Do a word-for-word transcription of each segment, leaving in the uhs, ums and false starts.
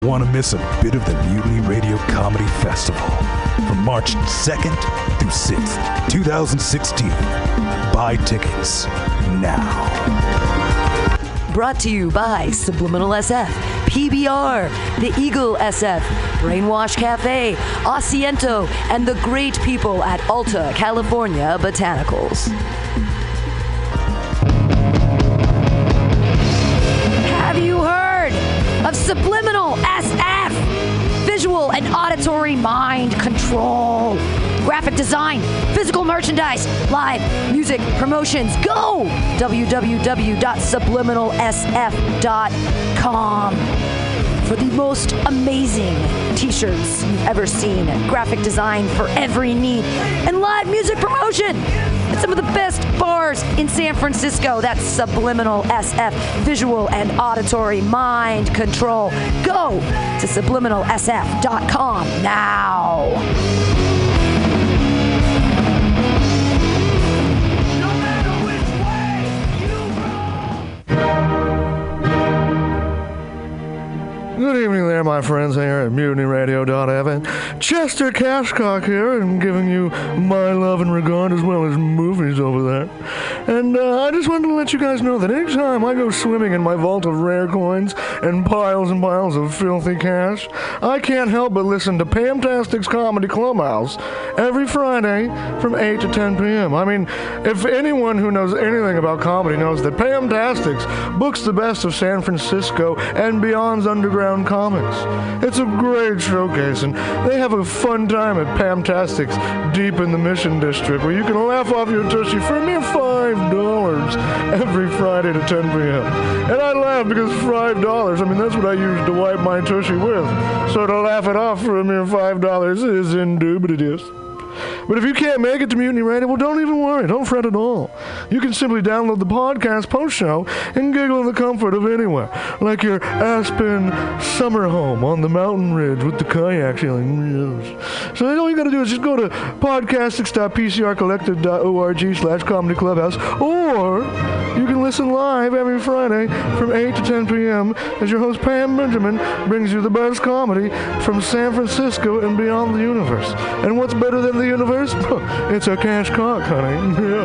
Want to miss a bit of the Mutiny Radio Comedy Festival from March second through sixth, twenty sixteen? Buy tickets now. Brought to you by Subliminal S F, P B R, The Eagle S F, Brainwash Cafe, Asiento, and the great people at Alta California Botanicals. Have you heard of Subliminal S F? Visual and auditory mind control. Graphic design, physical merchandise, live music promotions. Go! w w w dot subliminal s f dot com for the most amazing t-shirts you've ever seen. Graphic design for every need. And live music promotion at some of the best bars in San Francisco. That's Subliminal S F, visual and auditory mind control. Go to subliminal s f dot com now. Good evening there, my friends here at Mutiny Radio dot f m. Chester Cashcock here, and giving you my love and regard as well as movies over there. And uh, I just wanted to let you guys know that anytime I go swimming in my vault of rare coins and piles and piles of filthy cash, I can't help but listen to Pamtastic's Comedy Clubhouse every Friday from eight to ten p.m. I mean, if anyone who knows anything about comedy knows that Pamtastics books the best of San Francisco and beyond's underground comics. It's a great showcase, and they have a fun time at Pamtastics deep in the Mission District, where you can laugh off your tushy for a mere five dollars every Friday to ten p.m. And I laugh because five dollars, I mean, that's what I use to wipe my tushy with. So to laugh it off for a mere five dollars is indubitious. But if you can't make it to Mutiny Radio, well, don't even worry. Don't fret at all. You can simply download the podcast post-show and giggle in the comfort of anywhere, like your Aspen summer home on the mountain ridge with the kayak feeling. So all you got to do is just go to podcastics dot p c r collective dot org slash comedy clubhouse, or you can listen live every Friday from eight to ten p.m. as your host Pam Benjamin brings you the best comedy from San Francisco and beyond the universe. And what's better than the universe? It's a cash cock, honey. Yeah.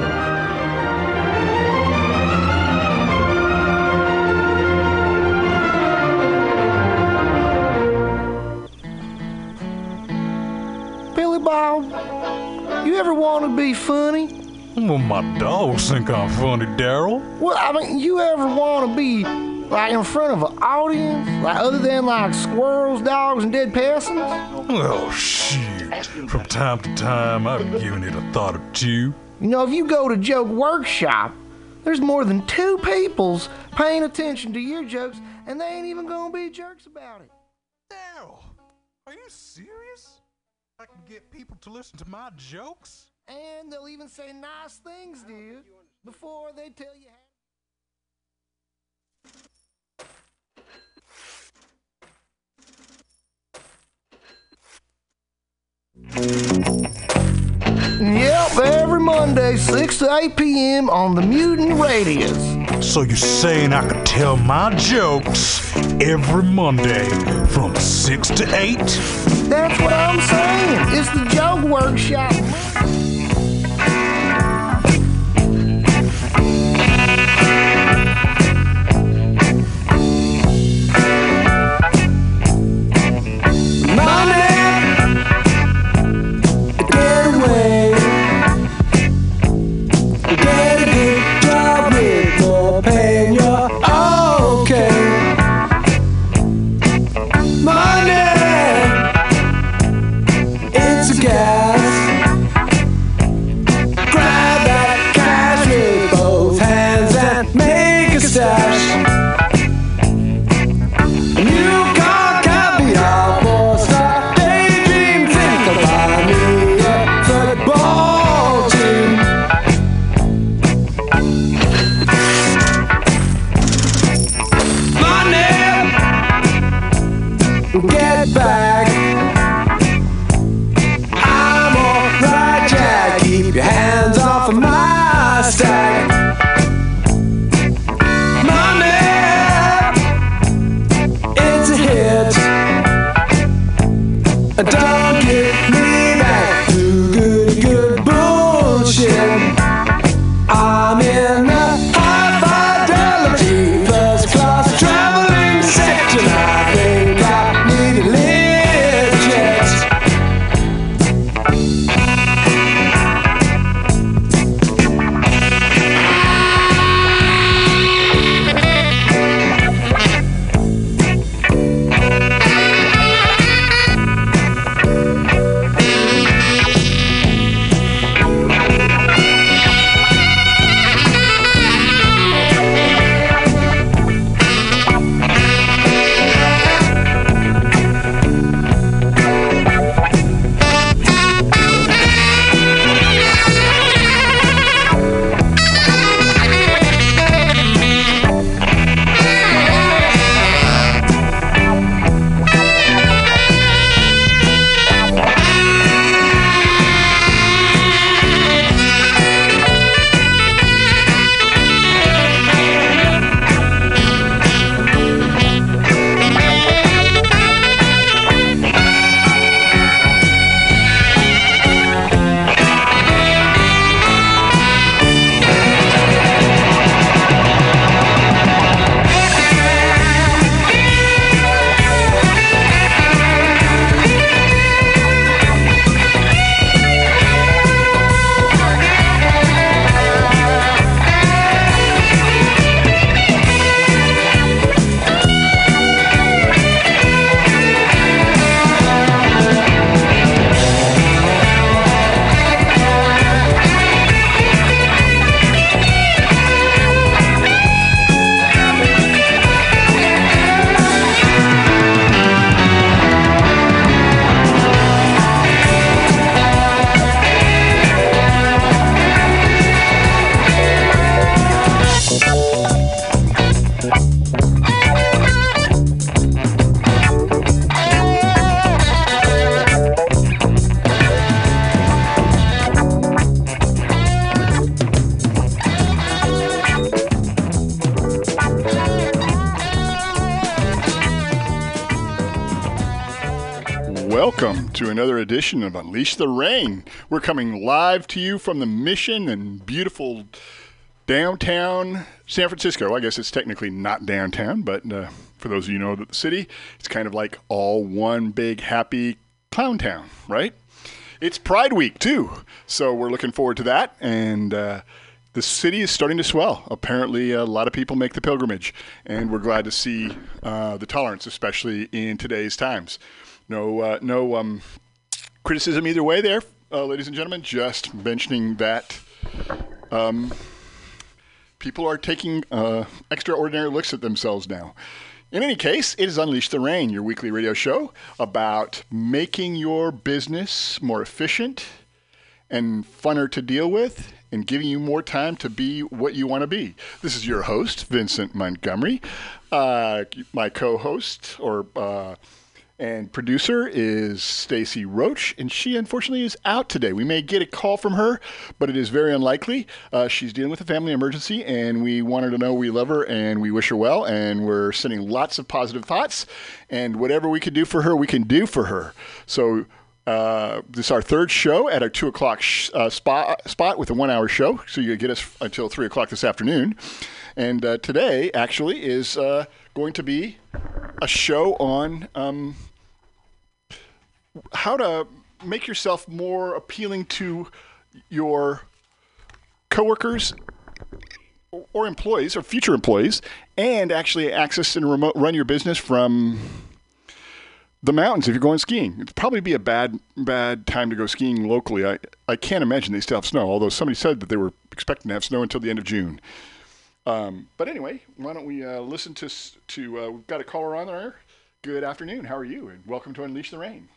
Billy Bob, you ever want to be funny? Well, my dogs think I'm funny, Daryl. Well, I mean, you ever want to be like in front of an audience, like other than like squirrels, dogs, and dead peasants? Oh, shit. From time to time, I've given it a thought or two. You know, if you go to Joke Workshop, there's more than two peoples paying attention to your jokes, and they ain't even gonna be jerks about it. Daryl, are you serious? I can get people to listen to my jokes? And they'll even say nice things, dude, before they tell you how. Yep, every Monday, six to eight p.m. on the Mutiny Radius. So you're saying I could tell my jokes every Monday from six to eight? That's what I'm saying. It's the Joke Workshop. Money, it's a hit. welcome to another edition of Unleash the Rain. We're coming live to you from the Mission in beautiful downtown San Francisco. I guess it's technically not downtown, but uh, for those of you who know the city, it's kind of like all one big happy clown town, right? It's Pride Week, too, so we're looking forward to that, and uh, the city is starting to swell. Apparently, a lot of people make the pilgrimage, and we're glad to see uh, the tolerance, especially in today's times. No uh, no um, criticism either way there, uh, ladies and gentlemen, just mentioning that um, people are taking uh, extraordinary looks at themselves now. In any case, it is Unleash the Rain, your weekly radio show about making your business more efficient and funner to deal with and giving you more time to be what you want to be. This is your host, Vincent Montgomery. Uh, my co-host or uh, and producer is Stacy Roach, and she unfortunately is out today. We may get a call from her, but it is very unlikely. Uh, she's dealing with a family emergency, and we want her to know we love her and we wish her well, and we're sending lots of positive thoughts, and whatever we can do for her, we can do for her. So uh, this is our third show at our two o'clock sh- uh, spot, spot with a one-hour show, so you get us until three o'clock this afternoon. And uh, today, actually, is uh, going to be a show on um, how to make yourself more appealing to your coworkers or employees or future employees, and actually access and remote run your business from the mountains if you're going skiing. It'd probably be a bad bad time to go skiing locally. I, I can't imagine they still have snow, although somebody said that they were expecting to have snow until the end of June. Um, but anyway, why don't we uh, listen to, to uh, we've got a caller on there. Good afternoon. How are you? And welcome to Unleash the Rain.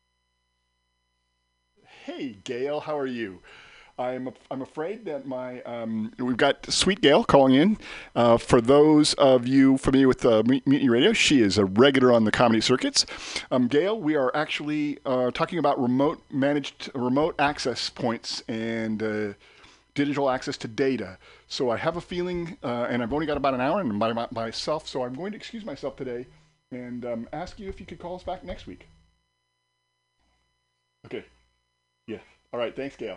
Hey, Gail. How are you? I'm I'm afraid that my, um, we've got Sweet Gail calling in. Uh, for those of you familiar with uh, Mutiny Radio, she is a regular on the comedy circuits. Um, Gail, we are actually uh, talking about remote managed, remote access points and uh, digital access to data. So I have a feeling, uh, and I've only got about an hour and by my, myself, so I'm going to excuse myself today and um, ask you if you could call us back next week. Okay. Yeah. All right. Thanks, Gail.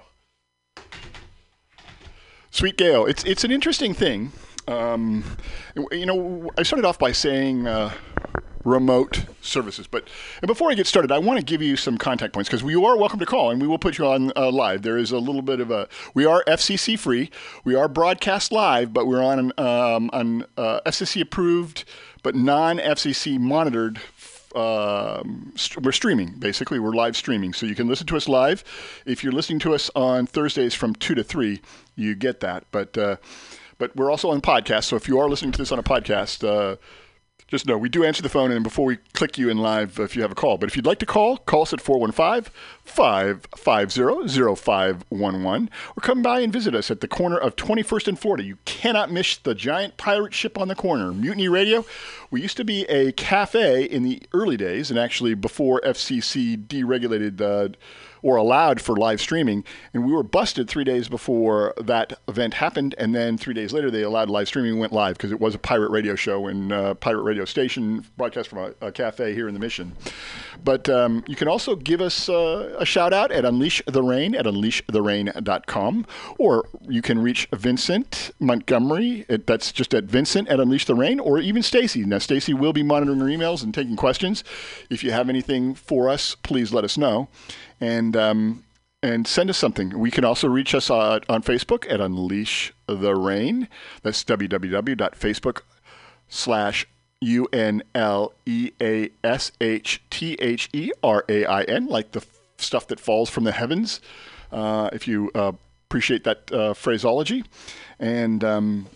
Sweet Gail. It's it's an interesting thing. Um, you know, I started off by saying uh, remote services, but and before I get started, I want to give you some contact points because you are welcome to call, and we will put you on uh, live. There is a little bit of a we are F C C free, we are broadcast live, but we're on an um, on uh, F C C approved but non F C C monitored. Um, st- we're streaming, basically. We're live streaming. So you can listen to us live. If you're listening to us on Thursdays from two to three, you get that. But uh, but we're also on podcast. So if you are listening to this on a podcast, uh, just know we do answer the phone, and before we click you in live if you have a call. But if you'd like to call, call us at four one five, five five zero, zero five one one or come by and visit us at the corner of twenty-first and Florida. You cannot miss the giant pirate ship on the corner. Mutiny Radio. We used to be a cafe in the early days, and actually before F C C deregulated uh, or allowed for live streaming, and we were busted three days before that event happened, and then three days later they allowed live streaming and went live because it was a pirate radio show and uh, pirate radio station broadcast from a, a cafe here in the Mission. But um, you can also give us uh, a shout out at Unleash the Rain at unleash the rain dot com, or you can reach Vincent Montgomery. At, that's just at Vincent at Unleash the Rain, or even Stacy. Now Stacy will be monitoring her emails and taking questions. If you have anything for us, please let us know. And um, and send us something. We can also reach us uh, on Facebook at Unleash the Rain. That's www.facebook slash U N L E A S H T H E R A I N, like the f- stuff that falls from the heavens, uh, if you uh, appreciate that uh, phraseology. And um,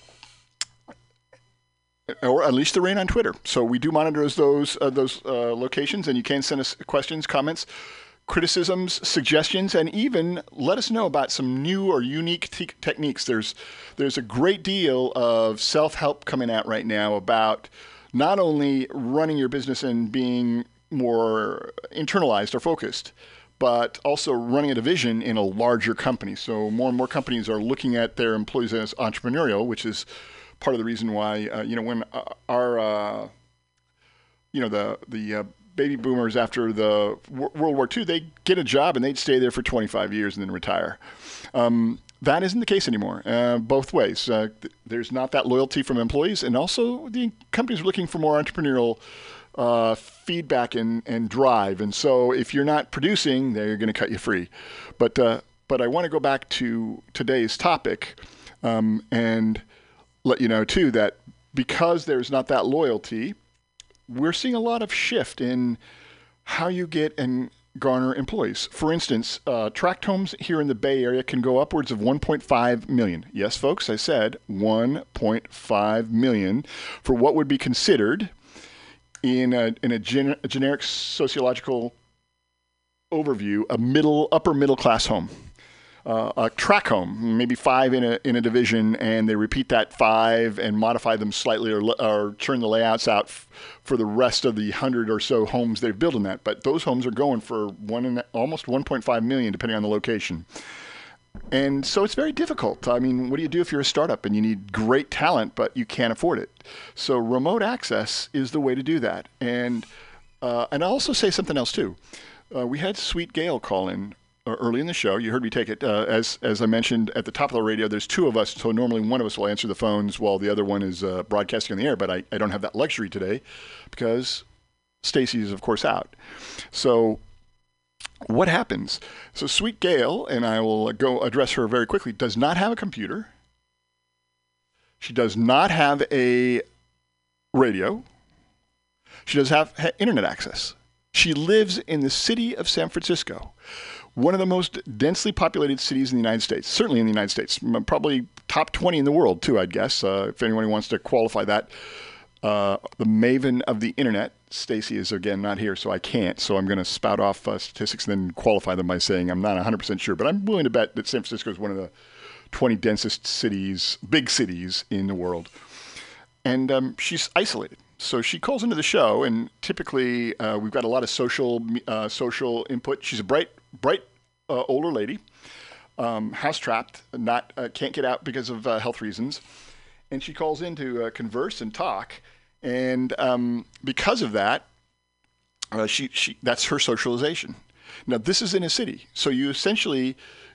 or Unleash the Rain on Twitter. So we do monitor those, uh, those uh, locations, and you can send us questions, comments, criticisms, suggestions, and even let us know about some new or unique te- techniques. There's there's a great deal of self-help coming out right now about not only running your business and being more internalized or focused, but also running a division in a larger company. So more and more companies are looking at their employees as entrepreneurial, which is part of the reason why, uh, you know, when our, uh, you know, the, the, uh, baby boomers after the w- World War Two, they get a job and they'd stay there for twenty-five years and then retire. Um, that isn't the case anymore, uh, both ways. Uh, th- there's not that loyalty from employees, and also the companies are looking for more entrepreneurial uh, feedback and, and drive. And so if you're not producing, they're going to cut you free. But uh, but I want to go back to today's topic um, and let you know, too, that because there's not that loyalty, we're seeing a lot of shift in how you get and garner employees. For instance, uh, tract homes here in the Bay Area can go upwards of one point five million. Yes, folks, I said one point five million for what would be considered in a, in a, gen- a generic sociological overview, a middle, upper middle class home. Uh, a tract home, maybe five in a in a division, and they repeat that five and modify them slightly or, or turn the layouts out f- for the rest of the hundred or so homes they've built in that. But those homes are going for one and almost one point five million, depending on the location. And so it's very difficult. I mean, what do you do if you're a startup and you need great talent, but you can't afford it? So remote access is the way to do that. And uh, and I'll also say something else too. Uh, we had Sweet Gail call in early in the show. You heard me take it. Uh, as as I mentioned at the top of the radio, there's two of us, so normally one of us will answer the phones while the other one is uh, broadcasting on the air, but I, I don't have that luxury today because Stacy is, of course, out. So what happens? So Sweet Gail, and I will go address her very quickly, does not have a computer. She does not have a radio. She does have ha- internet access. She lives in the city of San Francisco, one of the most densely populated cities in the United States, certainly in the United States, probably top twenty in the world too, I'd guess, uh, if anyone wants to qualify that. Uh, the maven of the internet, Stacy, is again not here, so I can't. So I'm going to spout off uh, statistics and then qualify them by saying I'm not one hundred percent sure, but I'm willing to bet that San Francisco is one of the twenty densest cities, big cities in the world. And um, she's isolated. So she calls into the show, and typically uh, we've got a lot of social uh, social input. She's a bright, bright uh, older lady, um, house trapped, not uh, can't get out because of uh, health reasons, and she calls in to uh, converse and talk. And um, because of that, uh, she she that's her socialization. Now this is in a city, so you essentially.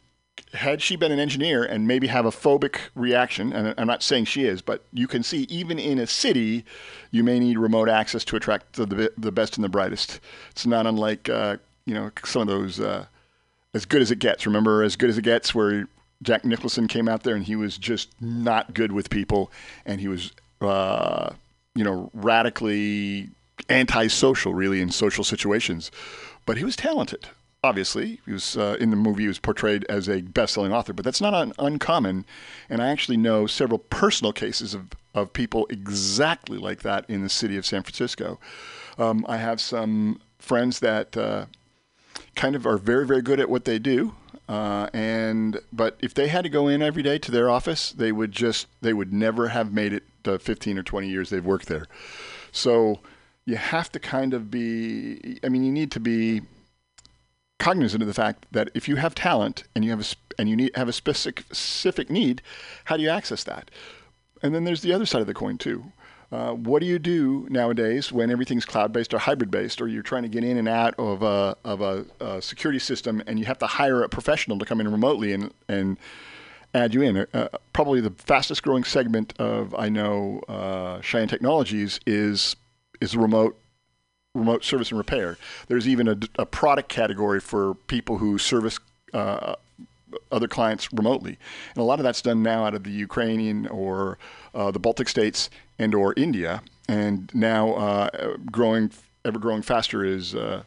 Had she been an engineer and maybe have a phobic reaction, and I'm not saying she is, but you can see even in a city, you may need remote access to attract the the best and the brightest. It's not unlike, uh, you know, some of those uh, As Good as It Gets. Remember As Good as It Gets, where Jack Nicholson came out there and he was just not good with people, and he was, uh, you know, radically antisocial, really, in social situations. But he was talented. Obviously, he was uh, in the movie. He was portrayed as a best-selling author, but that's not un- uncommon. And I actually know several personal cases of, of people exactly like that in the city of San Francisco. Um, I have some friends that uh, kind of are very, very good at what they do, uh, and but if they had to go in every day to their office, they would just they would never have made it to fifteen or twenty years they've worked there. So you have to kind of be. I mean, you need to be cognizant of the fact that if you have talent and you have a and you need have a specific specific need, how do you access that? And then there's the other side of the coin too. Uh, what do you do nowadays when everything's cloud-based or hybrid-based, or you're trying to get in and out of a of a, a security system, and you have to hire a professional to come in remotely and and add you in? Uh, probably the fastest-growing segment of I know uh, Cheyenne Technologies is is remote. remote service and repair. There's even a, a product category for people who service uh, other clients remotely. And a lot of that's done now out of the Ukrainian or uh, the Baltic states and or India. And now uh, growing, ever growing faster is uh,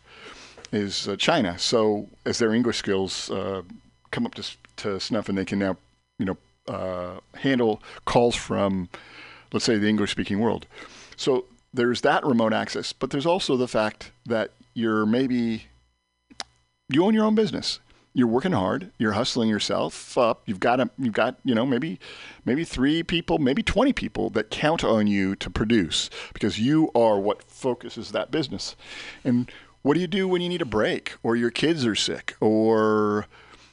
is uh, China. So as their English skills uh, come up to, to snuff, and they can now, you know, uh, handle calls from, let's say, the English-speaking world. So there's that remote access, but there's also the fact that you're maybe, you own your own business. You're working hard. You're hustling yourself up. You've got a, you've got, you know, maybe, maybe three people, maybe twenty people that count on you to produce because you are what focuses that business. And what do you do when you need a break, or your kids are sick, or,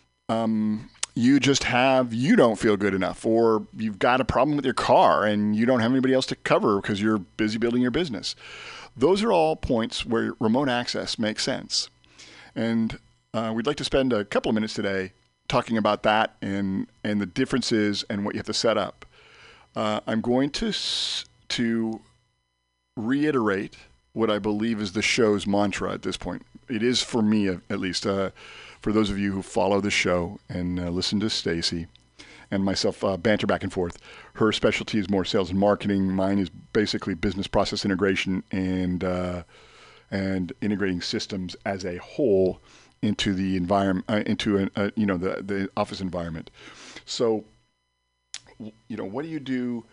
um, you just have, you don't feel good enough, or you've got a problem with your car and you don't have anybody else to cover because you're busy building your business. those are all points where remote access makes sense. And uh, we'd like to spend a couple of minutes today talking about that and, and the differences and what you have to set up. Uh, I'm going to to reiterate what I believe is the show's mantra at this point. It is for me, at least, uh, for those of you who follow the show and uh, listen to Stacy and myself uh, banter back and forth. Her specialty is more sales and marketing. Mine is basically business process integration and uh, and integrating systems as a whole into the environment, uh, into a, a, you know the the office environment. So, you know, what do you do?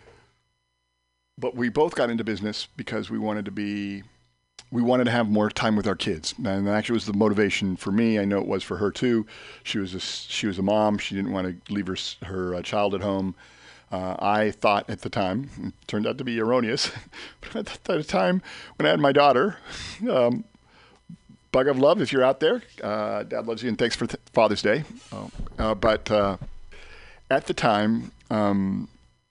But we both got into business because we wanted to be, we wanted to have more time with our kids, and that actually was the motivation for me. I know it was for her too. She was a she was a mom. She didn't want to leave her her uh, child at home. Uh, I thought at the time, it turned out to be erroneous, but at the time when I had my daughter, um, Bug of Love, if you're out there, uh, Dad loves you, and thanks for th- Father's Day. Oh, uh, but uh, at the time, um,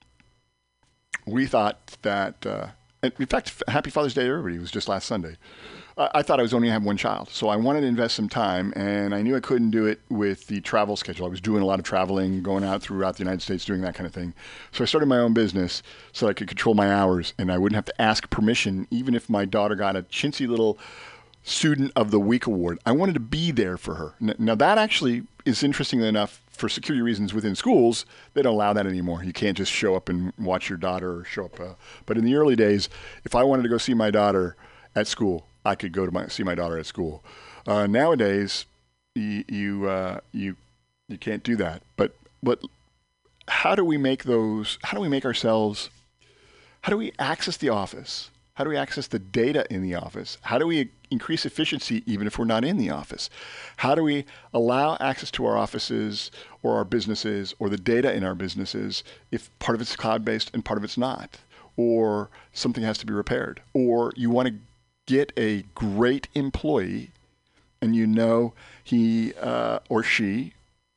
we thought that, uh, in fact, Happy Father's Day to everybody. It was just last Sunday. I, I thought I was only going to have one child, so I wanted to invest some time, and I knew I couldn't do it with the travel schedule. I was doing a lot of traveling, going out throughout the United States, doing that kind of thing. So I started my own business so I could control my hours, and I wouldn't have to ask permission, even if my daughter got a chintzy little Student of the Week award. I wanted to be there for her. Now that actually is interesting enough. For security reasons within schools, they don't allow that anymore. You can't just show up and watch your daughter or show up. Uh, but in the early days, if I wanted to go see my daughter at school, I could go to my, see my daughter at school. Uh, nowadays, you you, uh, you you can't do that. But but how do we make those? How do we make ourselves? How do we access the office? How do we access the data in the office? How do we increase efficiency even if we're not in the office? How do we allow access to our offices or our businesses or the data in our businesses if part of it's cloud-based and part of it's not? Or something has to be repaired? Or you want to get a great employee and you know he uh, or she,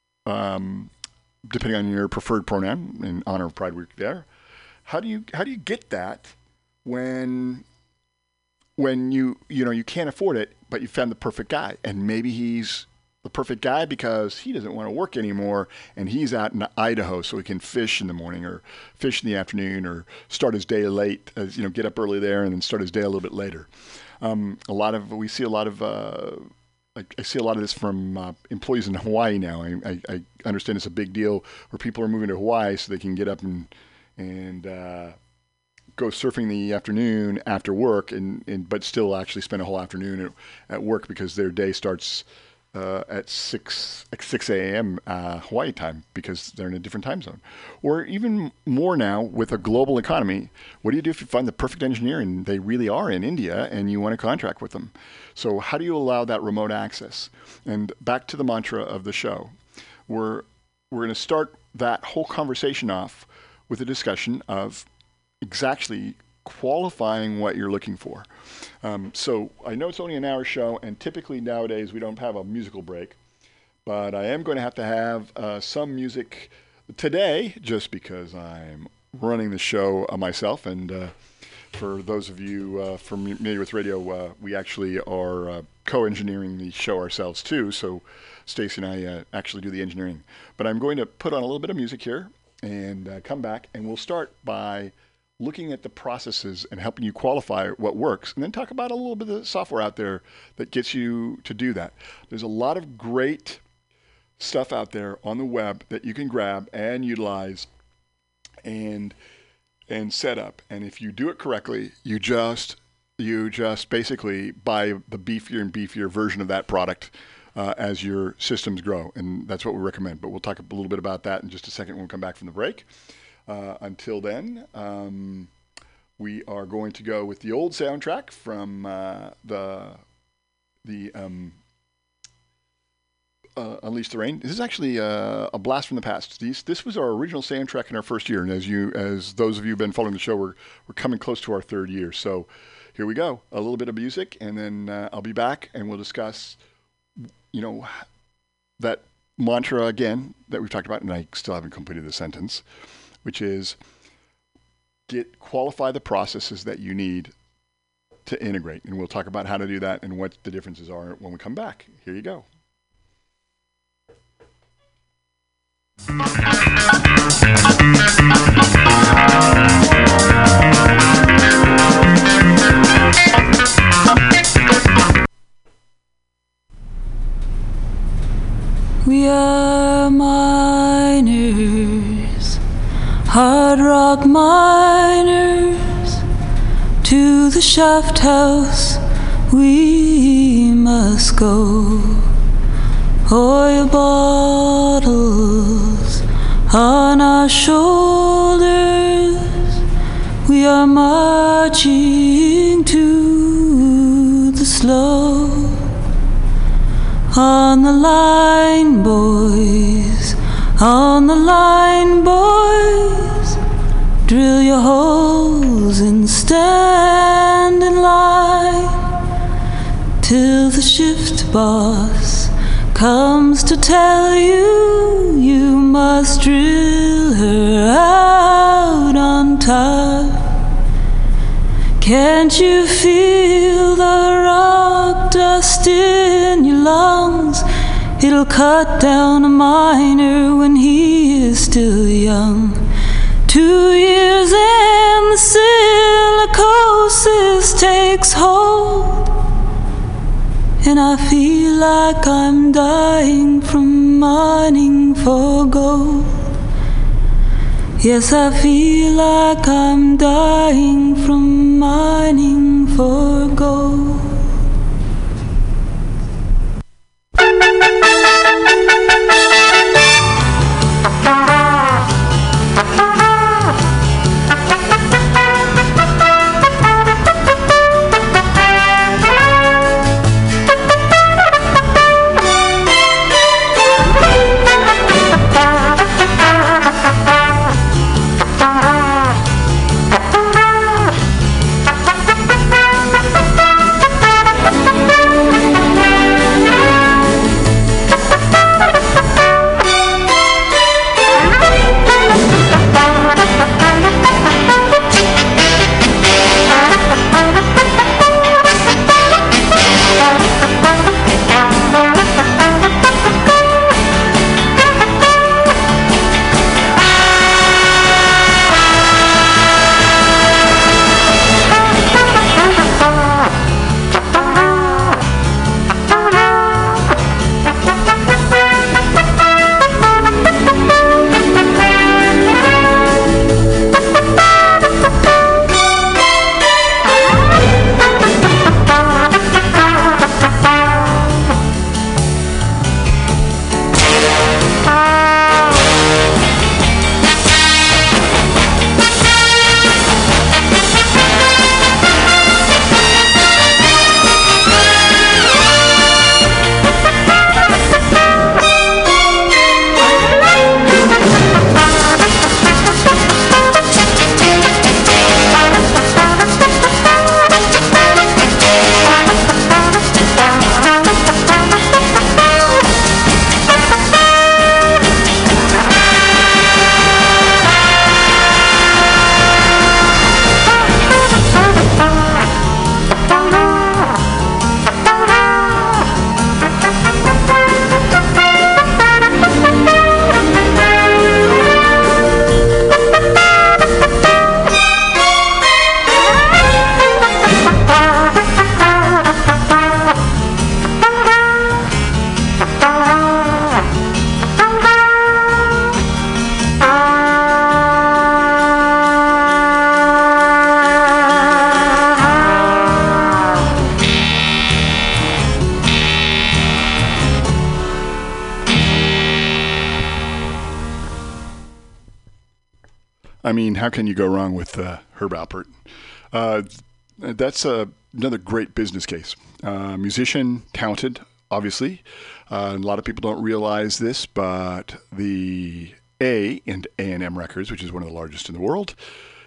um, depending on your preferred pronoun, in honor of Pride Week there, how do you how do you get that when when you you know you can't afford it, but you found the perfect guy, and maybe he's the perfect guy because he doesn't want to work anymore, and he's out in Idaho so he can fish in the morning or fish in the afternoon or start his day late, as, you know, get up early there and then start his day a little bit later. Um, a lot of we see a lot of uh, I, I see a lot of this from uh, employees in Hawaii now. I, I, I understand it's a big deal where people are moving to Hawaii so they can get up and and uh, go surfing in the afternoon after work, and, and but still actually spend a whole afternoon at, at work because their day starts uh, at six a.m. Uh, Hawaii time because they're in a different time zone. Or even more now with a global economy, what do you do if you find the perfect engineer and they really are in India and you want to contract with them? So how do you allow that remote access? And back to the mantra of the show, we're we're going to start that whole conversation off with a discussion of exactly qualifying what you're looking for. Um, so I know it's only an hour show, and typically nowadays we don't have a musical break, but I am going to have to have uh, some music today just because I'm running the show uh, myself. And uh, for those of you uh, familiar with radio, uh, we actually are uh, co-engineering the show ourselves too. So Stacy and I uh, actually do the engineering. But I'm going to put on a little bit of music here and uh, come back, and we'll start by looking at the processes and helping you qualify what works, and then talk about a little bit of the software out there that gets you to do that. There's a lot of great stuff out there on the web that you can grab and utilize and and set up. And if you do it correctly, you just you just basically buy the beefier and beefier version of that product uh, as your systems grow, and that's what we recommend. But we'll talk a little bit about that in just a second when we come back from the break. Uh, until then, um, we are going to go with the old soundtrack from uh, the the um, uh, Unleash the Rain. This is actually uh, a blast from the past. These, this was our original soundtrack in our first year, and as you, as those of you who've been following the show, we're we're coming close to our third year. So here we go, a little bit of music, and then uh, I'll be back, and we'll discuss, you know, that mantra again that we've talked about, and I still haven't completed the sentence, which is get qualify the processes that you need to integrate. And we'll talk about how to do that and what the differences are when we come back. Here you go. We are miners, hard rock miners. To the shaft house we must go. Oil bottles on our shoulders. We are marching to the slow. On the line, boys, on the line, boys. Drill your holes and stand in line till the shift boss comes to tell you you must drill her out on time. Can't you feel the rock dust in your lungs? It'll cut down a miner when he is still young. Two years and the silicosis takes hold, and I feel like I'm dying from mining for gold. Yes, I feel like I'm dying from mining for gold. I mean, how can you go wrong with uh, Herb Alpert? Uh, that's uh, another great business case. Uh, musician, talented, obviously. Uh, a lot of people don't realize this, but the A in A and M Records, which is one of the largest in the world,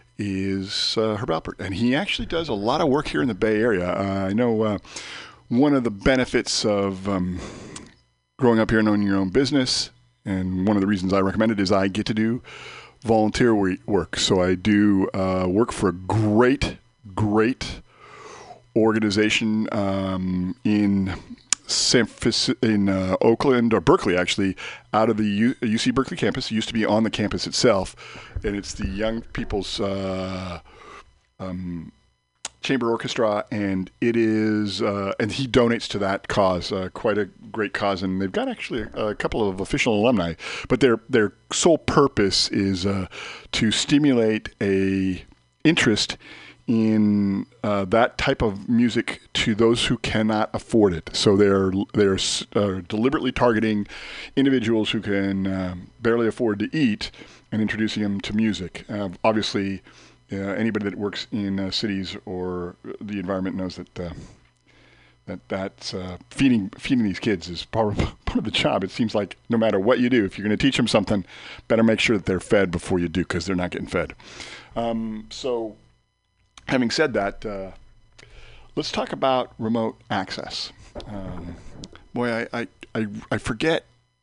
is uh, Herb Alpert. And he actually does a lot of work here in the Bay Area. Uh, I know uh, one of the benefits of um, growing up here and owning your own business, and one of the reasons I recommend it, is I get to do volunteer work. So I do uh, work for a great, great organization um, in San Francisco, in uh, Oakland or Berkeley, actually, out of the U- UC Berkeley campus. It used to be on the campus itself, and it's the Young People's uh, um, Chamber Orchestra, and it is, uh, and he donates to that cause, uh, quite a great cause, and they've got actually a, a couple of official alumni, but their their sole purpose is uh, to stimulate a interest in uh, that type of music to those who cannot afford it. So they're they're uh, deliberately targeting individuals who can um, barely afford to eat and introducing them to music. Uh, obviously, uh, anybody that works in uh, cities or the environment knows that uh, that that's uh, feeding feeding these kids is part of, part of the job. It seems like no matter what you do, if you're going to teach them something, better make sure that they're fed before you do, because they're not getting fed. Um, so. Having said that, uh, let's talk about remote access. Um, boy, I, I, I, I forget.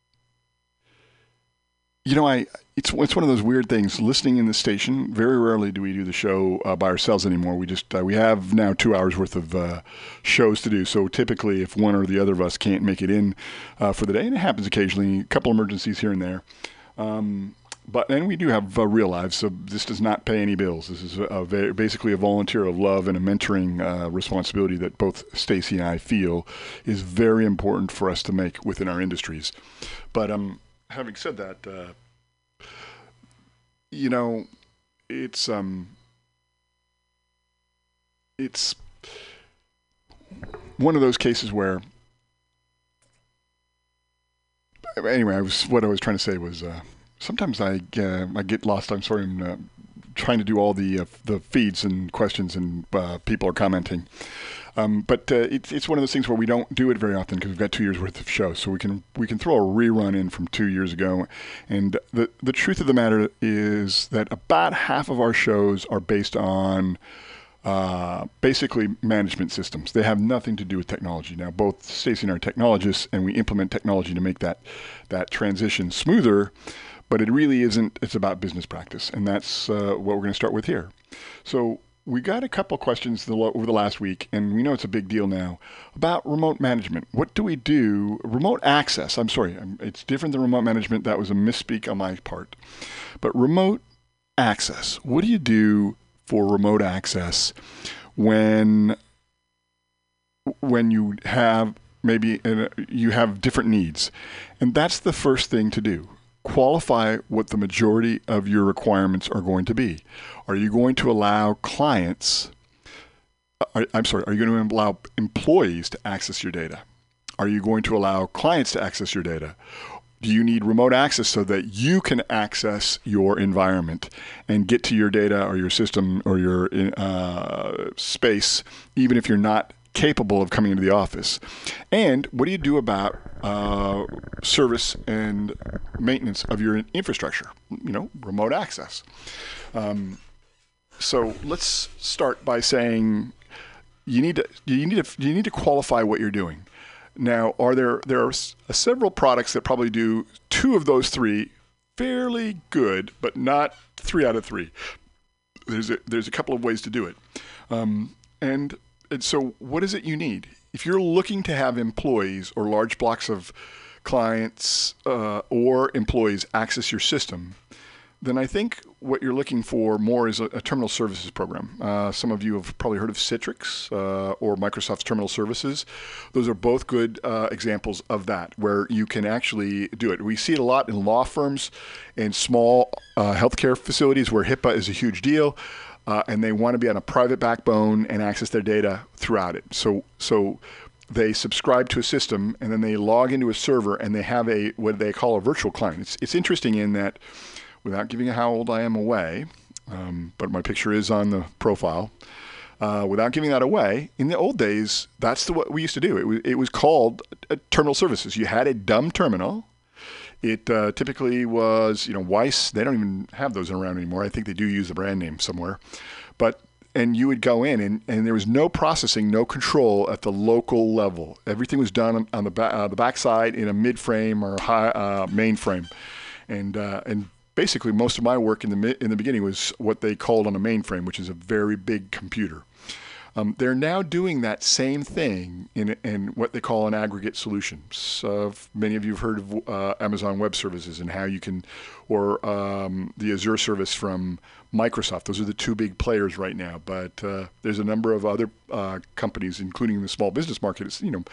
You know, I it's it's one of those weird things. Listening in the station, very rarely do we do the show uh, by ourselves anymore. We just uh, we have now two hours worth of uh, shows to do. So typically, if one or the other of us can't make it in uh, for the day, and it happens occasionally, a couple emergencies here and there. Um, But and we do have uh, real lives, so this does not pay any bills. This is a, a very, basically a volunteer of love and a mentoring uh, responsibility that both Stacy and I feel is very important for us to make within our industries. But um, having said that, uh, you know, it's um, it's one of those cases where. Anyway, I was what I was trying to say was. Uh, Sometimes I uh, I get lost. I'm sorry. I'm uh, trying to do all the uh, the feeds and questions, and uh, people are commenting. Um, but uh, it's it's one of those things where we don't do it very often because we've got two years worth of shows. So we can we can throw a rerun in from two years ago. And the the truth of the matter is that about half of our shows are based on uh, basically management systems. They have nothing to do with technology. Now, both Stacy and I are technologists, and we implement technology to make that that transition smoother. But it really isn't. It's about business practice, and that's uh, what we're going to start with here. So we got a couple questions the lo- over the last week, and we know it's a big deal now, about remote management. What do we do? Remote access. I'm sorry. It's different than remote management. That was a misspeak on my part. But remote access. What do you do for remote access when when you have maybe uh, you have different needs? And that's the first thing to do. Qualify what the majority of your requirements are going to be. Are you going to allow clients, are, I'm sorry, are you going to allow employees to access your data? Are you going to allow clients to access your data? Do you need remote access so that you can access your environment and get to your data or your system or your uh, space, even if you're not capable of coming into the office? And what do you do about uh, service and maintenance of your infrastructure? You know, remote access. Um, so let's start by saying you need to you need to you need to qualify what you're doing. Now, are there there are s- several products that probably do two of those three fairly good, but not three out of three. There's a, there's a couple of ways to do it, um, and. And so what is it you need? If you're looking to have employees or large blocks of clients uh, or employees access your system, then I think what you're looking for more is a, a terminal services program. Uh, some of you have probably heard of Citrix uh, or Microsoft's terminal services. Those are both good uh, examples of that, where you can actually do it. We see it a lot in law firms and small uh, healthcare facilities where HIPAA is a huge deal. Uh, and they want to be on a private backbone and access their data throughout it. So so they subscribe to a system, and then they log into a server, and they have a what they call a virtual client. It's it's interesting in that, without giving how old I am away, um, but my picture is on the profile, uh, without giving that away, in the old days, that's the what we used to do. It was, it was called uh, terminal services. You had a dumb terminal. It uh, typically was, you know, Weiss. They don't even have those around anymore. I think they do use the brand name somewhere. But, and you would go in, and, and there was no processing, no control at the local level. Everything was done on, on the, ba- uh, the backside in a mid-frame or high uh, mainframe. And uh, and basically most of my work in the in the beginning was what they called on a mainframe, which is a very big computer. Um, they're now doing that same thing in, in what they call an aggregate solution. So many of you have heard of uh, Amazon Web Services and how you can, or um, the Azure service from Microsoft. Those are the two big players right now. But uh, there's a number of other uh, companies, including the small business market. It's, you know,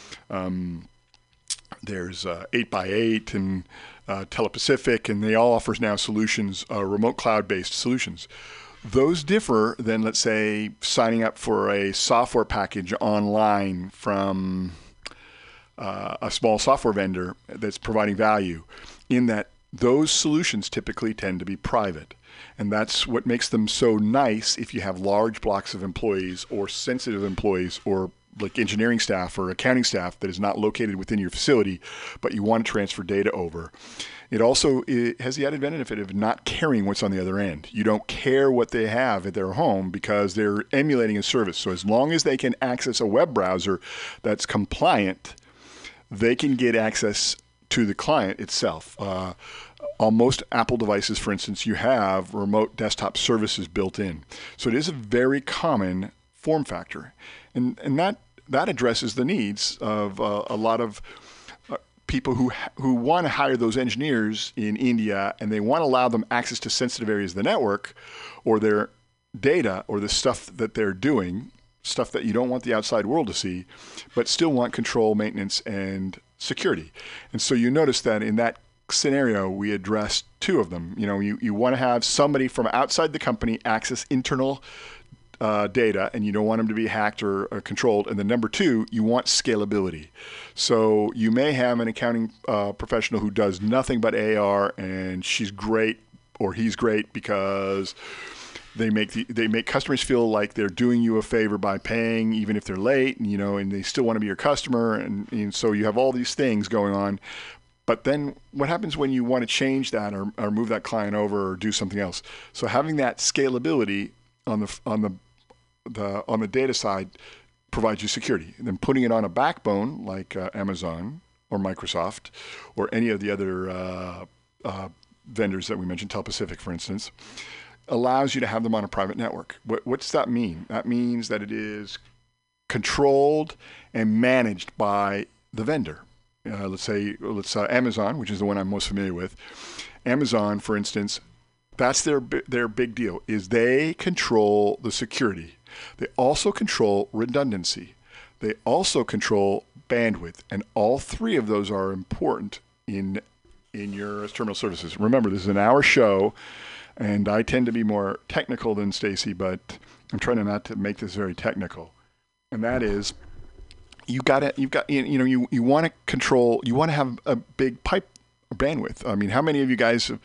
um, there's uh, eight by eight and uh, Telepacific, and they all offer now solutions, uh, remote cloud-based solutions. Those differ than, let's say, signing up for a software package online from uh, a small software vendor that's providing value, in that those solutions typically tend to be private. And that's what makes them so nice if you have large blocks of employees or sensitive employees or like engineering staff or accounting staff that is not located within your facility, but you want to transfer data over. It also it has the added benefit of not caring what's on the other end. You don't care what they have at their home because they're emulating a service. So as long as they can access a web browser that's compliant, they can get access to the client itself. Uh, on most Apple devices, for instance, you have remote desktop services built in. So it is a very common form factor. And and that, that addresses the needs of uh, a lot of people who who want to hire those engineers in India, and they want to allow them access to sensitive areas of the network or their data or the stuff that they're doing, stuff that you don't want the outside world to see, but still want control, maintenance, and security. And so you notice that in that scenario, we addressed two of them. You know, you, you want to have somebody from outside the company access internal Uh, data, and you don't want them to be hacked or, or controlled. And then number two, you want scalability. So you may have an accounting uh, professional who does nothing but A R, and she's great or he's great because they make the, they make customers feel like they're doing you a favor by paying even if they're late, and, you know, and they still want to be your customer. And, and so you have all these things going on. But then what happens when you want to change that or, or move that client over or do something else? So having that scalability on the on the The, on the data side provides you security. And then putting it on a backbone like uh, Amazon or Microsoft or any of the other uh, uh, vendors that we mentioned, Telepacific, for instance, allows you to have them on a private network. What, what does that mean? That means that it is controlled and managed by the vendor. Uh, let's say let's uh, Amazon, which is the one I'm most familiar with. Amazon, for instance, that's their their big deal, is they control the security. They also control redundancy. They also control bandwidth. And all three of those are important in in your terminal services. Remember, this is an hour show, and I tend to be more technical than Stacy, but I'm trying not to make this very technical. And that is, you got to, you've got, you know, you, you want to control, you want to have a big pipe bandwidth. I mean, how many of you guys have,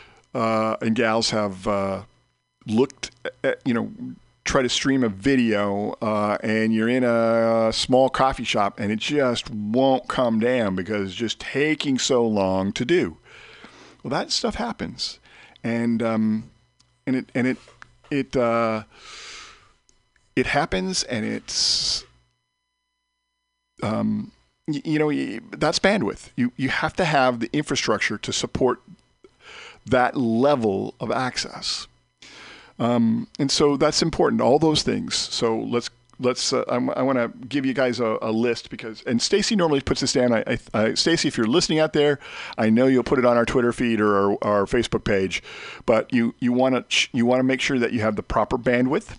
uh, and gals have uh, looked at, you know, try to stream a video uh, and you're in a small coffee shop and it just won't come down because it's just taking so long to do. Well, that stuff happens, and um, and it and it it uh, it happens, and it's um, you, you know that's bandwidth. You you have to have the infrastructure to support that level of access. Um, and so that's important, all those things. So let's, let's, uh, I'm, I want to give you guys a, a list because, and Stacy normally puts this down. I, I, I Stacy, if you're listening out there, I know you'll put it on our Twitter feed or our, our Facebook page, but you, you want to, you want to make sure that you have the proper bandwidth.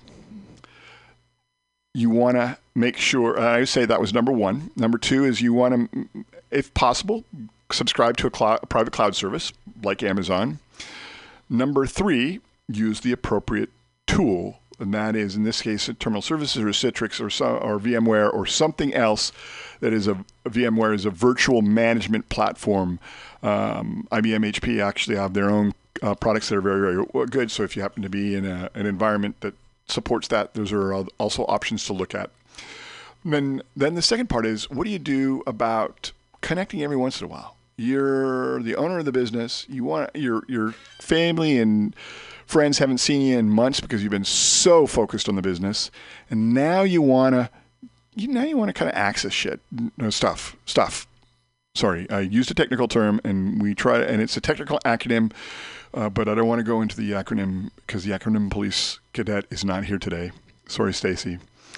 You want to make sure, uh, I say that was number one. Number two is you want to, if possible, subscribe to a, cloud, a private cloud service like Amazon. Number three, use the appropriate tool, and that is, in this case, Terminal Services or Citrix or, so, or VMware or something else that is a, a VMware is a virtual management platform. Um, I B M, H P actually have their own uh, products that are very, very good. So if you happen to be in a, an environment that supports that, those are also options to look at. And then, then the second part is, what do you do about connecting every once in a while? You're the owner of the business. You want your your family and friends haven't seen you in months because you've been so focused on the business, and now you want to, you now you want to kind of access shit, no, stuff, stuff. Sorry, I used a technical term, and we try, and it's a technical acronym, uh, but I don't want to go into the acronym because the acronym police cadet is not here today. Sorry, Stacy.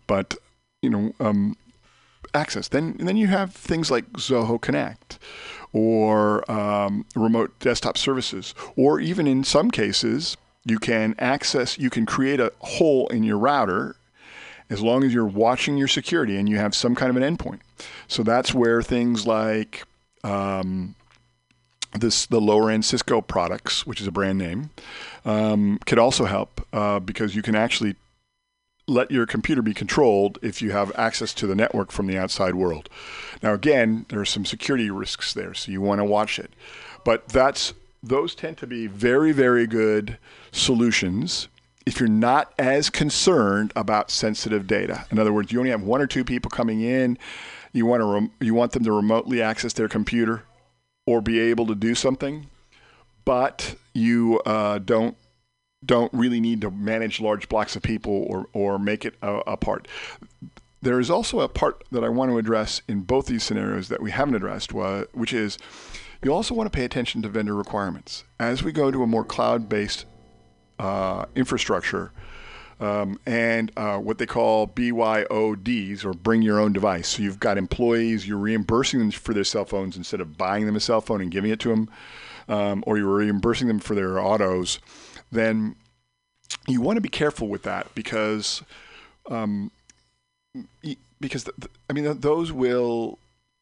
but you know, um, access. Then and then you have things like Zoho Connect, or um, remote desktop services, or even in some cases, you can access. You can create a hole in your router, as long as you're watching your security and you have some kind of an endpoint. So that's where things like um, this the lower end Cisco products, which is a brand name, um, could also help uh, because you can actually let your computer be controlled if you have access to the network from the outside world. Now, again, there are some security risks there, so you want to watch it. But that's those tend to be very, very good solutions if you're not as concerned about sensitive data. In other words, you only have one or two people coming in. You want to rem- you want them to remotely access their computer or be able to do something, but you uh, don't don't really need to manage large blocks of people or or make it a, a part. There is also a part that I want to address in both these scenarios that we haven't addressed, which is you also want to pay attention to vendor requirements. As we go to a more cloud-based uh, infrastructure um, and uh, what they call B Y O Ds, or bring your own device. So you've got employees, you're reimbursing them for their cell phones instead of buying them a cell phone and giving it to them, um, or you're reimbursing them for their autos, then you want to be careful with that because um, because the, the, I mean those will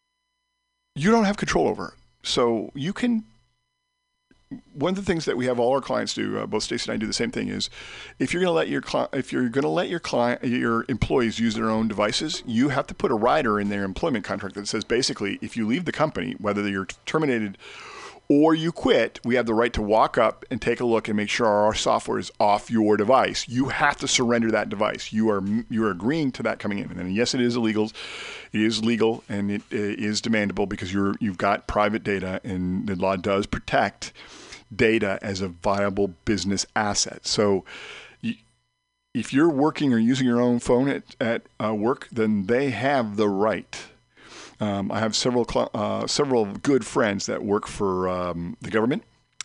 you don't have control over it. So you can, one of the things that we have all our clients do, uh, both Stacey and I do the same thing, is if you're going to let your cli- if you're going to let your client your employees use their own devices, you have to put a rider in their employment contract that says basically if you leave the company, whether you're terminated or you quit, we have the right to walk up and take a look and make sure our software is off your device. You have to surrender that device. You are you are agreeing to that coming in. And then yes, it is illegal. It is legal and it, it is demandable because you're you've got private data, and the law does protect data as a viable business asset. So you, if you're working or using your own phone at, at uh, work, then they have the right. Um, I have several cl- uh, several good friends that work for um, the government,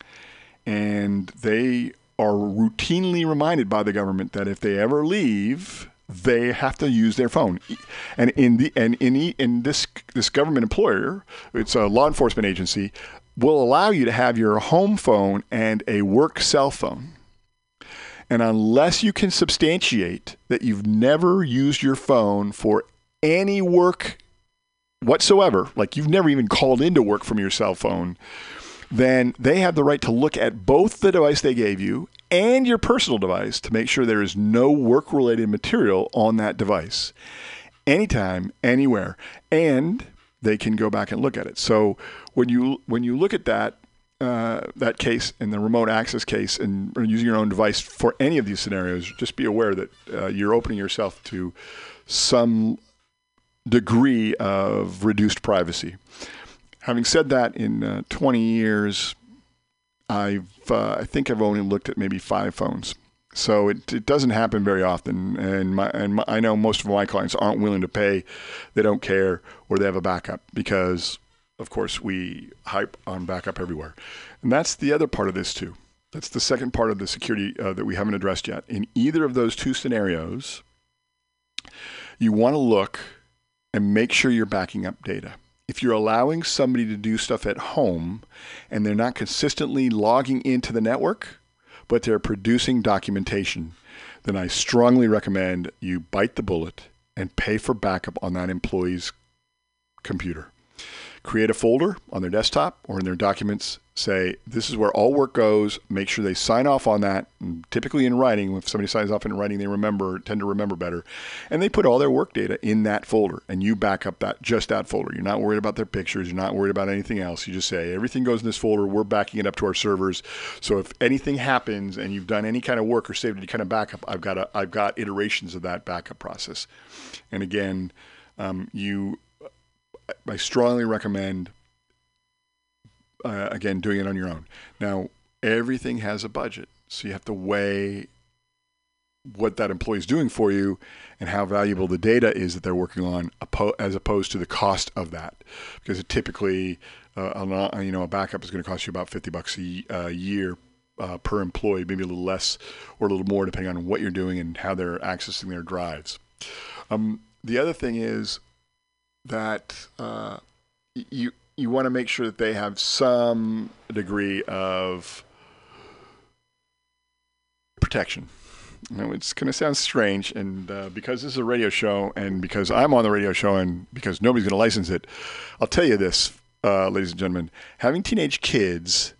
and they are routinely reminded by the government that if they ever leave, they have to use their phone. And in the and in in this this government employer, it's a law enforcement agency, will allow you to have your home phone and a work cell phone. And unless you can substantiate that you've never used your phone for any work whatsoever, like you've never even called into work from your cell phone, then they have the right to look at both the device they gave you and your personal device to make sure there is no work-related material on that device. Anytime, anywhere. And they can go back and look at it. So when you when you look at that uh, that case and the remote access case and using your own device for any of these scenarios, just be aware that uh, you're opening yourself to some degree of reduced privacy. Having said that, in uh, twenty years, I've uh, I think I've only looked at maybe five phones. So it it doesn't happen very often, and my and my, I know most of my clients aren't willing to pay. They don't care, or they have a backup because, of course, we hype on backup everywhere. And that's the other part of this too. That's the second part of the security uh, that we haven't addressed yet. In either of those two scenarios, you want to look and make sure you're backing up data. If you're allowing somebody to do stuff at home and they're not consistently logging into the network, but they're producing documentation, then I strongly recommend you bite the bullet and pay for backup on that employee's computer. Create a folder on their desktop or in their documents. Say, this is where all work goes. Make sure they sign off on that. And typically in writing, if somebody signs off in writing, they remember, tend to remember better. And they put all their work data in that folder, and you back up that just that folder. You're not worried about their pictures. You're not worried about anything else. You just say, everything goes in this folder. We're backing it up to our servers. So if anything happens and you've done any kind of work or saved any kind of backup, I've got a, I've got iterations of that backup process. And again, um, you... I strongly recommend, uh, again, doing it on your own. Now, everything has a budget, so you have to weigh what that employee is doing for you and how valuable the data is that they're working on, as opposed to the cost of that. Because it typically, uh, a, you know, a backup is going to cost you about fifty bucks a, a year uh, per employee, maybe a little less or a little more, depending on what you're doing and how they're accessing their drives. Um, the other thing is that uh, you you want to make sure that they have some degree of protection. You know, it's going to sound strange, and uh, because this is a radio show, and because I'm on the radio show, and because nobody's going to license it, I'll tell you this, uh, ladies and gentlemen, having teenage kids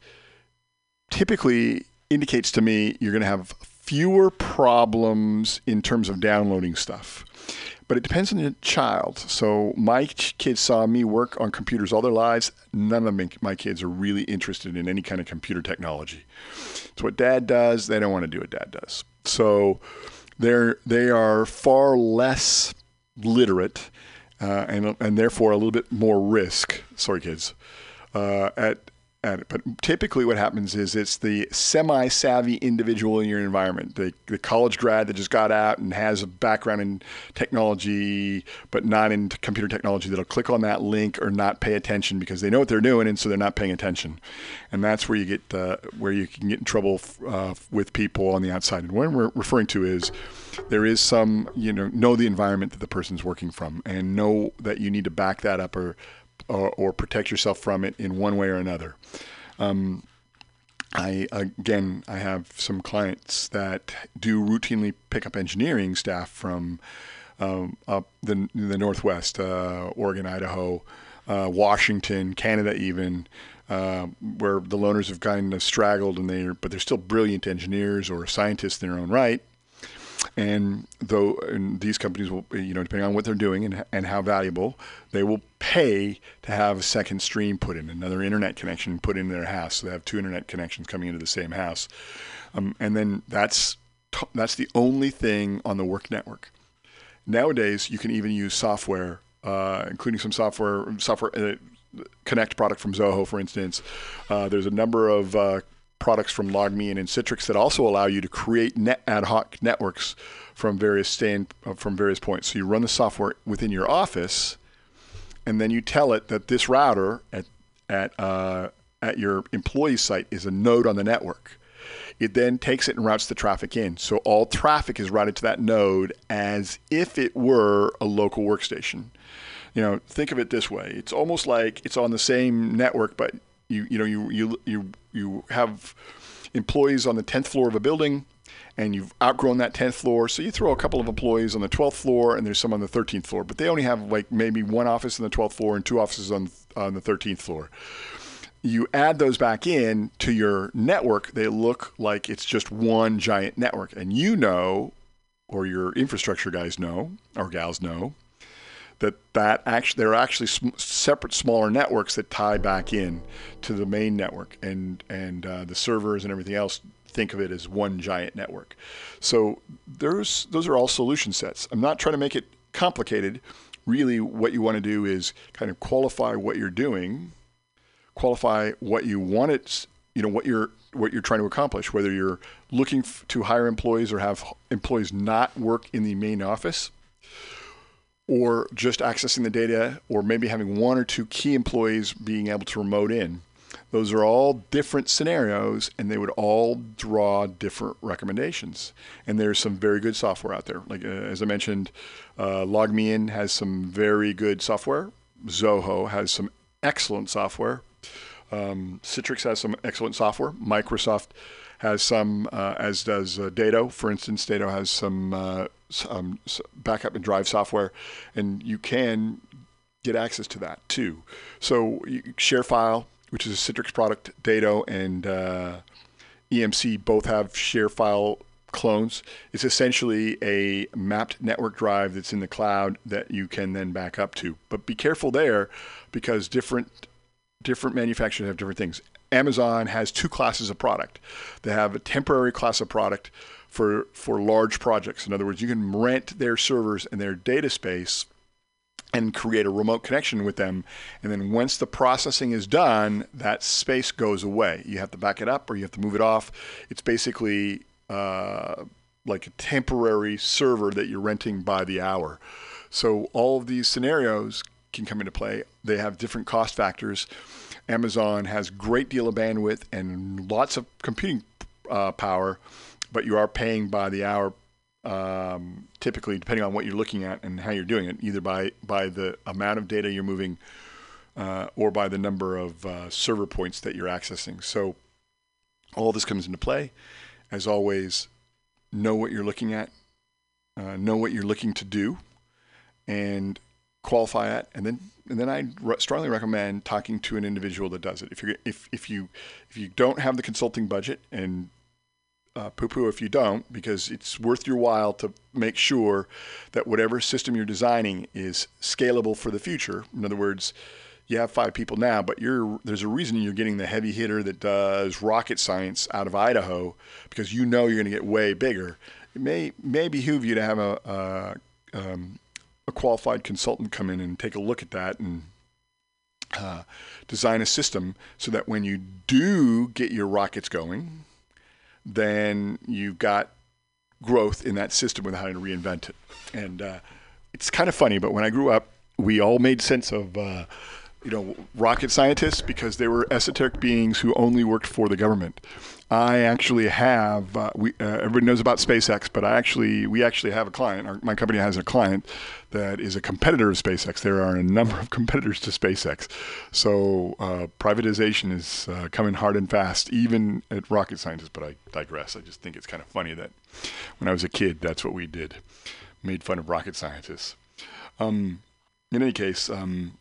typically indicates to me you're going to have fewer problems in terms of downloading stuff. But it depends on the child. So my kids saw me work on computers all their lives. None of my kids are really interested in any kind of computer technology. So what dad does, they don't want to do what dad does. So they're, they are far less literate uh, and, and therefore a little bit more risk, sorry kids, uh, at At it. But typically what happens is it's the semi-savvy individual in your environment, the, the college grad that just got out and has a background in technology, but not in computer technology, that'll click on that link or not pay attention because they know what they're doing, and so they're not paying attention. And that's where you get uh, where you can get in trouble uh, with people on the outside. And what we're referring to is there is some, you know, know the environment that the person's working from and know that you need to back that up or Or, or protect yourself from it in one way or another. Um, I again, I have some clients that do routinely pick up engineering staff from um, up the the Northwest, uh, Oregon, Idaho, uh, Washington, Canada, even uh, where the loaners have kind of straggled, and they but they're still brilliant engineers or scientists in their own right. And though and these companies will, you know, depending on what they're doing and and how valuable, they will pay to have a second stream put in, another internet connection put into their house. So they have two internet connections coming into the same house, um, and then that's t- that's the only thing on the work network. Nowadays, you can even use software, uh, including some software software uh, Connect product from Zoho, for instance. Uh, there's a number of uh, products from LogMeIn and Citrix that also allow you to create net ad hoc networks from various stand uh, from various points. So you run the software within your office, and then you tell it that this router at at uh, at your employee site is a node on the network. It then takes it and routes the traffic in. So all traffic is routed to that node as if it were a local workstation. You know, think of it this way: it's almost like it's on the same network, but You you know you you you you have employees on the tenth floor of a building, and you've outgrown that tenth floor, so you throw a couple of employees on the twelfth floor, and there's some on the thirteenth floor, but they only have like maybe one office on the twelfth floor and two offices on on the thirteenth floor. You add those back in to your network, they look like it's just one giant network, and you know, or your infrastructure guys know or gals know, that that actually there are actually sm- separate smaller networks that tie back in to the main network, and and uh, the servers and everything else think of it as one giant network. So there's those are all solution sets. I'm not trying to make it complicated. Really, what you want to do is kind of qualify what you're doing, qualify what you want it, you know, what you're what you're trying to accomplish. Whether you're looking f- to hire employees or have employees not work in the main office, or just accessing the data, or maybe having one or two key employees being able to remote in. Those are all different scenarios, and they would all draw different recommendations. And there's some very good software out there. Like uh, as I mentioned, uh, LogMeIn has some very good software. Zoho has some excellent software. Um, Citrix has some excellent software. Microsoft has some, uh, as does uh, Dado. For instance, Dado has some uh, um, backup and drive software, and you can get access to that too. So you, ShareFile, which is a Citrix product, Dado and uh, E M C both have ShareFile clones. It's essentially a mapped network drive that's in the cloud that you can then back up to. But be careful there, because different different manufacturers have different things. Amazon has two classes of product. They have a temporary class of product for for large projects. In other words, you can rent their servers and their data space and create a remote connection with them. And then once the processing is done, that space goes away. You have to back it up or you have to move it off. It's basically uh, like a temporary server that you're renting by the hour. So all of these scenarios can come into play. They have different cost factors. Amazon has a great deal of bandwidth and lots of computing uh, power, but you are paying by the hour um, typically, depending on what you're looking at and how you're doing it, either by, by the amount of data you're moving uh, or by the number of uh, server points that you're accessing. So all this comes into play. As always, know what you're looking at, uh, know what you're looking to do, and qualify it. And then and then I re- strongly recommend talking to an individual that does it. If you if if you if you don't have the consulting budget, and uh, poo-poo if you don't, because it's worth your while to make sure that whatever system you're designing is scalable for the future. In other words, you have five people now, but you're there's a reason you're getting the heavy hitter that does rocket science out of Idaho, because you know you're going to get way bigger. It may may behoove you to have a, a, um, a qualified consultant come in and take a look at that and uh, design a system so that when you do get your rockets going, then you've got growth in that system without having to reinvent it. And uh, it's kind of funny, but when I grew up, we all made sense of uh, you know, rocket scientists because they were esoteric beings who only worked for the government. I actually have, uh, we, uh, everybody knows about SpaceX, but I actually, we actually have a client, our, my company has a client that is a competitor of SpaceX. There are a number of competitors to SpaceX. So uh, privatization is uh, coming hard and fast, even at rocket scientists, but I digress. I just think it's kind of funny that when I was a kid, that's what we did, made fun of rocket scientists. Um, in any case, um,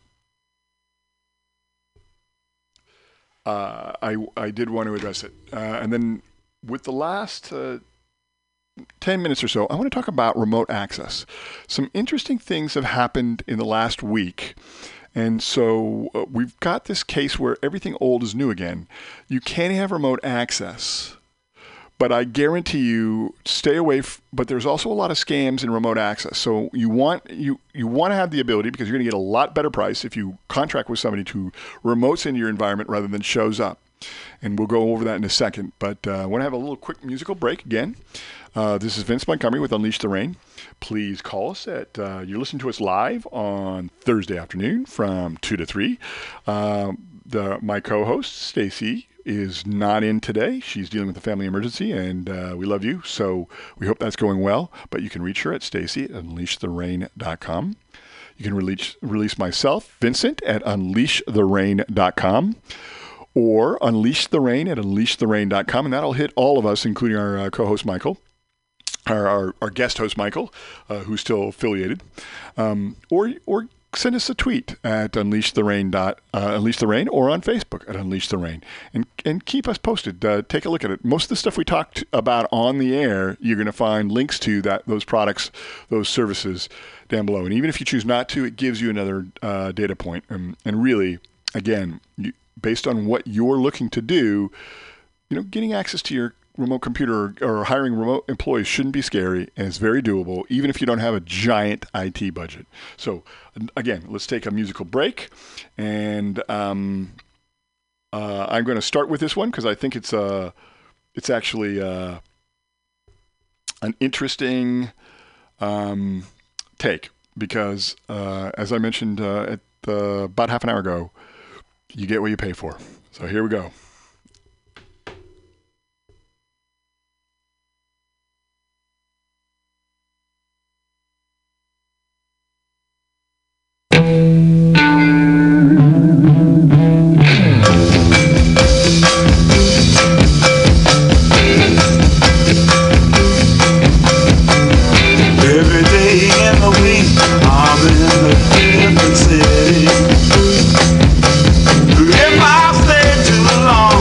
Uh, I, I did want to address it. Uh, and then with the last uh, ten minutes or so, I want to talk about remote access. Some interesting things have happened in the last week. And so uh, we've got this case where everything old is new again. You can have remote access, but I guarantee you stay away. F- but there's also a lot of scams in remote access. So you want you you want to have the ability, because you're going to get a lot better price if you contract with somebody to remotes into your environment rather than shows up. And we'll go over that in a second. But uh, I want to have a little quick musical break again. Uh, this is Vince Montgomery with Unleash the Rain. Please call us at, uh, you're listening to us live on Thursday afternoon from two to three. Uh, the, my co-host, Stacy, is not in today. She's dealing with a family emergency, and uh, we love you, so we hope that's going well. But you can reach her at Stacy at unleash the rain dot com. You can release, release myself, Vincent, at unleash the rain dot com, or Unleash the Rain at unleash the rain dot com, and that'll hit all of us, including our uh, co-host Michael, our, our, our guest host Michael, uh, who's still affiliated, um, or or send us a tweet at Unleash the Rain. Dot, uh, Unleash the Rain, or on Facebook at Unleash the Rain, and and keep us posted. Uh, take a look at it. Most of the stuff we talked about on the air, you're going to find links to that those products, those services down below. And even if you choose not to, it gives you another uh, data point. And, and really, again, you, based on what you're looking to do, you know, getting access to your remote computer or, or hiring remote employees shouldn't be scary, and it's very doable, even if you don't have a giant I T budget. So again, let's take a musical break, and um, uh, I'm going to start with this one because I think it's uh, it's actually uh, an interesting um, take, because uh, as I mentioned uh, at uh, about half an hour ago, you get what you pay for. So here we go. If I stay too long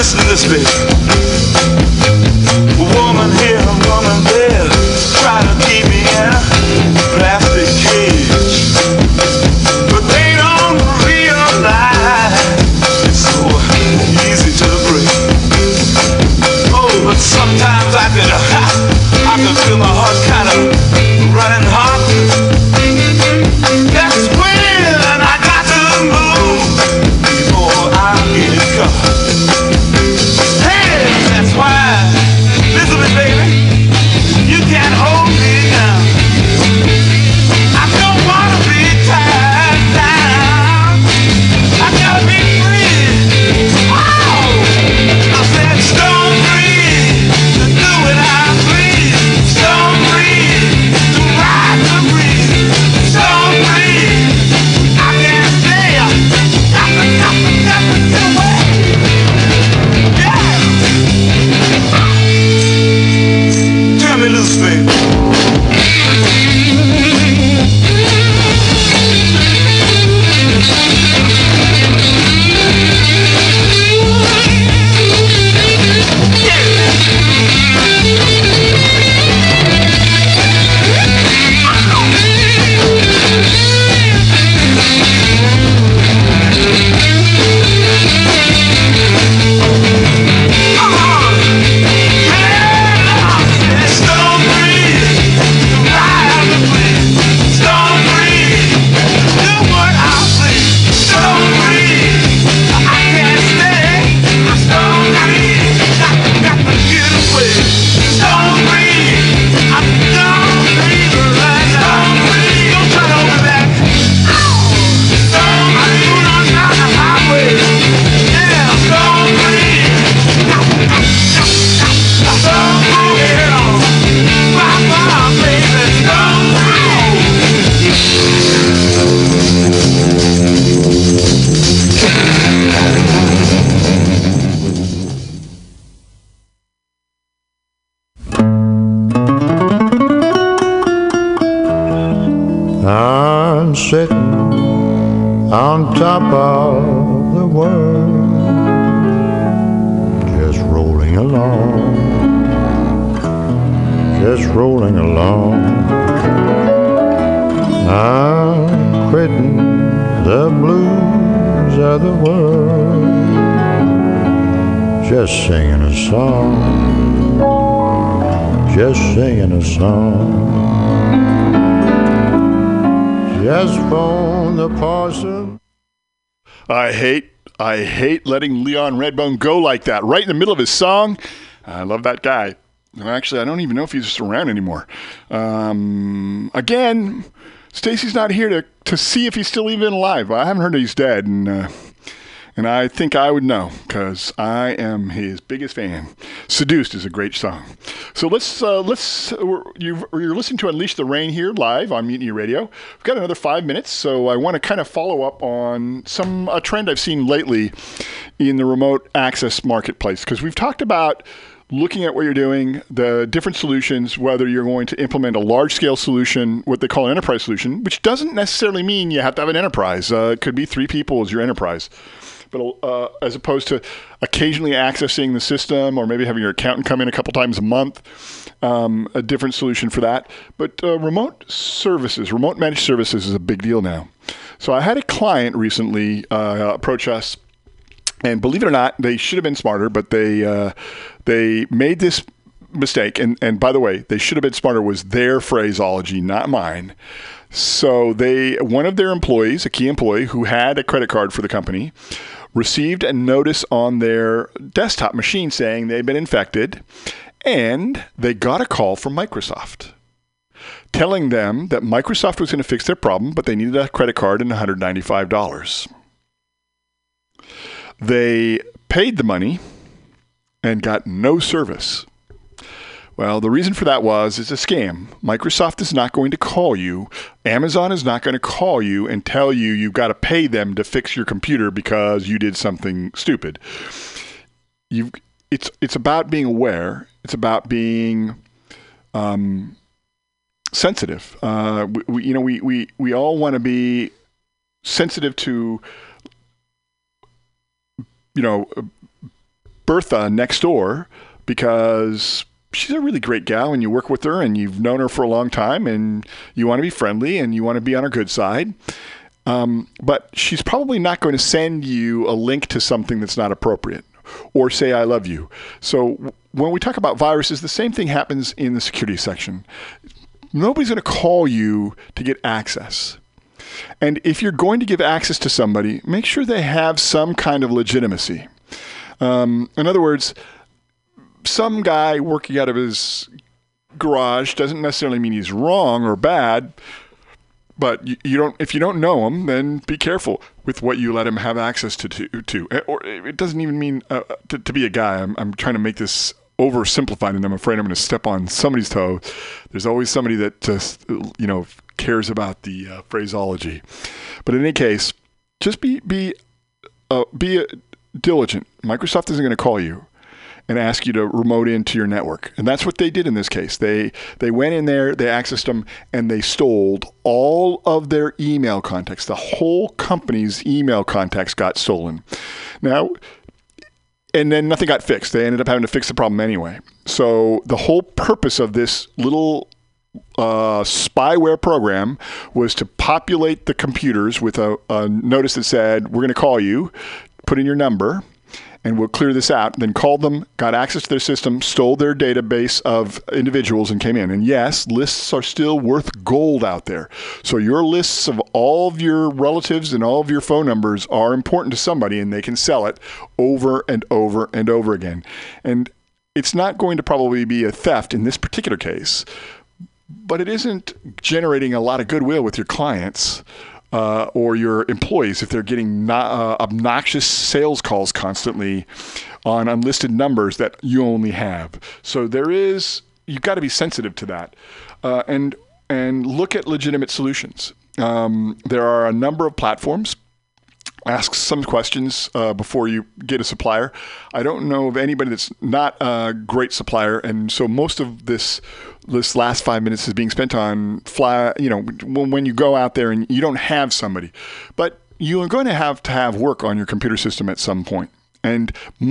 listen to this, baby. Woman here, woman there, trying to keep me in a plastic cage, but they don't realize it's so easy to break. Oh, but sometimes I can, I can feel my heart kind of running hot. That's when I got to move before I get caught. Hey, that's why, listen to me, baby, you can't hold me down. I don't want to be tied down. I gotta be free. Oh, I said stone free to do what I please. Stone free to ride the breeze. Stone free. I can't stay. Got to, got to, got to get away. Yeah. Turn me loose, baby. I'm sitting on top of the world, just rolling along, just rolling along. I'm quitting the blues of the world, just singing a song, just singing a song. Just phone the parson. I hate, I hate letting Leon Redbone go like that, right in the middle of his song. I love that guy. Actually, I don't even know if he's around anymore. Um, again, Stacy's not here to, to see if he's still even alive. I haven't heard he's dead, and uh, and I think I would know because I am his biggest fan. Seduced is a great song. So let's uh, let's uh, you've, you're listening to Unleash the Rain here live on Mutiny Radio. We've got another five minutes, so I want to kind of follow up on some a trend I've seen lately in the remote access marketplace, because we've talked about looking at what you're doing, the different solutions, whether you're going to implement a large-scale solution, what they call an enterprise solution, which doesn't necessarily mean you have to have an enterprise. Uh, it could be three people as your enterprise. But uh, as opposed to occasionally accessing the system or maybe having your accountant come in a couple times a month, um, a different solution for that. But uh, remote services, remote managed services is a big deal now. So I had a client recently uh, approach us, and believe it or not, they should have been smarter, but they uh, they made this mistake. And, and by the way, they should have been smarter was their phraseology, not mine. So they, one of their employees, a key employee who had a credit card for the company, received a notice on their desktop machine saying they'd been infected, and they got a call from Microsoft telling them that Microsoft was going to fix their problem, but they needed a credit card and one hundred ninety-five dollars. They paid the money and got no service. Well, the reason for that was it's a scam. Microsoft is not going to call you. Amazon is not going to call you and tell you you've got to pay them to fix your computer because you did something stupid. You've, it's it's about being aware. It's about being um, sensitive. Uh, we, we, you know, we we we all want to be sensitive to, you know, Bertha next door because she's a really great gal and you work with her and you've known her for a long time and you want to be friendly and you want to be on her good side. Um, but she's probably not going to send you a link to something that's not appropriate or say, I love you. So when we talk about viruses, the same thing happens in the security section. Nobody's going to call you to get access. And if you're going to give access to somebody, make sure they have some kind of legitimacy. Um, in other words, some guy working out of his garage doesn't necessarily mean he's wrong or bad, but you, you don't. If you don't know him, then be careful with what you let him have access to. to, to. Or it doesn't even mean uh, to, to be a guy. I'm, I'm trying to make this oversimplified, and I'm afraid I'm going to step on somebody's toe. There's always somebody that just, you know, cares about the uh, phraseology. But in any case, just be be uh, be uh, diligent. Microsoft isn't going to call you and ask you to remote into your network. And that's what they did in this case. They they went in there, they accessed them, and they stole all of their email contacts. The whole company's email contacts got stolen. Now, and then nothing got fixed. They ended up having to fix the problem anyway. So the whole purpose of this little uh, spyware program was to populate the computers with a, a notice that said, we're going to call you, put in your number, and we'll clear this out. Then called them, got access to their system, stole their database of individuals and came in. And yes, lists are still worth gold out there. So your lists of all of your relatives and all of your phone numbers are important to somebody, and they can sell it over and over and over again. And it's not going to probably be a theft in this particular case, but it isn't generating a lot of goodwill with your clients Uh, or your employees if they're getting not, uh, obnoxious sales calls constantly on unlisted numbers that you only have. So there is, you've got to be sensitive to that, uh, and and look at legitimate solutions. Um, there are a number of platforms. Ask some questions uh, before you get a supplier. I don't know of anybody that's not a great supplier, and so most of this this last five minutes is being spent on fly. You know, when, when you go out there and you don't have somebody, but you are going to have to have work on your computer system at some point, and